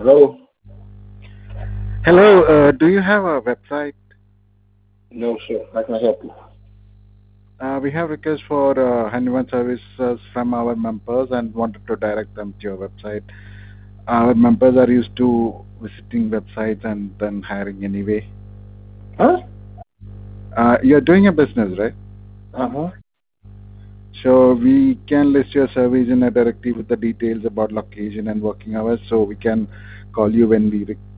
Hello? Hello, do you have a website? No, sir. How can I help you? We have requests for handyman services from our members and wanted to direct them to your website. Our members are used to visiting websites and then hiring anyway. Huh? You're doing a business, right? Uh-huh. So we can list your service in a directory with the details about location and working hours. So we can call you when we